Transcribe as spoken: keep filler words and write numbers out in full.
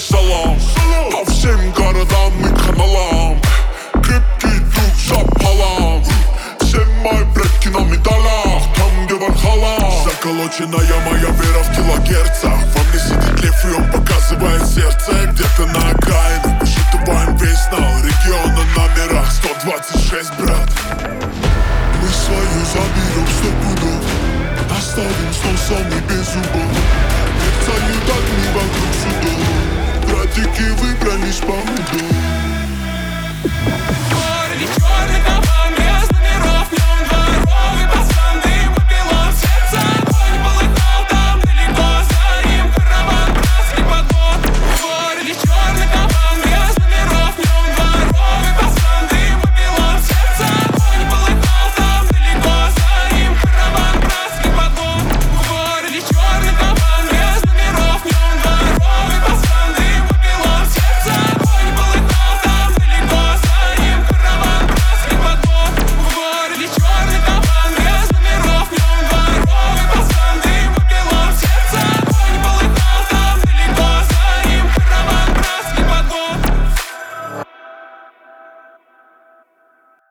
салам. По всем городам и каналам, крепкий друг запалам. Все мои предки на медалях, там где Вальхалла. Заколоченная моя вера в килогерцах. Во мне сидит лев, и он показывает сердце. Где-то на окраинах посчитываем весь нал региона номерах сто двадцать шесть, брат. Мы свою заберем сто пудов, оставим с носом и без зубов. Мерцают огни вокруг судов, братики выбрались по муду.